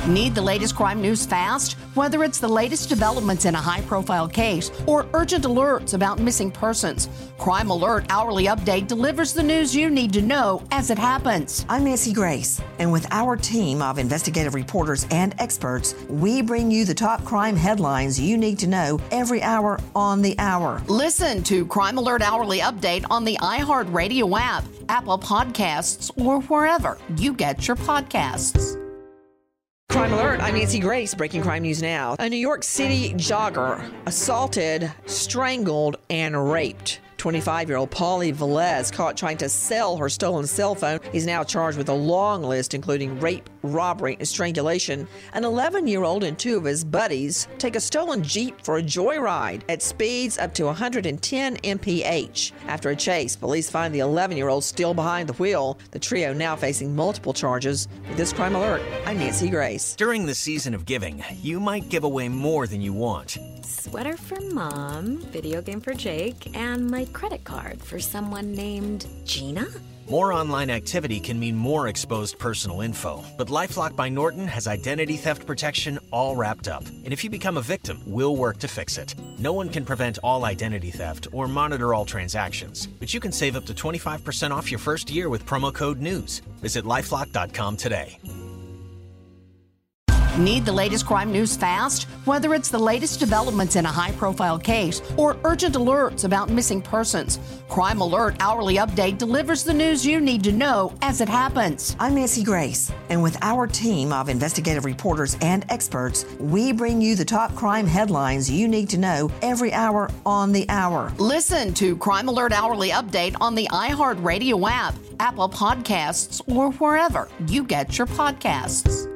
Need the latest crime news fast? Whether it's the latest developments in a high-profile case or urgent alerts about missing persons, Crime Alert Hourly Update delivers the news you need to know as it happens. I'm Nancy Grace, and with our team of investigative reporters and experts, we bring you the top crime headlines you need to know every hour on the hour. Listen to Crime Alert Hourly Update on the iHeartRadio app, Apple Podcasts, or wherever you get your podcasts. Crime Alert, I'm Nancy Grace, breaking crime news now. A New York City jogger assaulted, strangled, and raped 25-year-old Polly Velez, caught trying to sell her stolen cell phone. He's now charged with a long list, including rape, robbery, and strangulation. An 11-year-old and two of his buddies take a stolen Jeep for a joyride at speeds up to 110 mph. After a chase, police find the 11-year-old still behind the wheel. The trio now facing multiple charges. With this Crime Alert, I'm Nancy Grace. During the season of giving, you might give away more than you want. Sweater for Mom, video game for Jake, and my credit card for someone named Gina? More online activity can mean more exposed personal info, but LifeLock by Norton has identity theft protection all wrapped up. And if you become a victim, we'll work to fix it. No one can prevent all identity theft or monitor all transactions, but you can save up to 25% off your first year with promo code NEWS. Visit LifeLock.com today. Need the latest crime news fast? Whether it's the latest developments in a high-profile case or urgent alerts about missing persons, Crime Alert Hourly Update delivers the news you need to know as it happens. I'm Nancy Grace, and with our team of investigative reporters and experts, we bring you the top crime headlines you need to know every hour on the hour. Listen to Crime Alert Hourly Update on the iHeartRadio app, Apple Podcasts, or wherever you get your podcasts.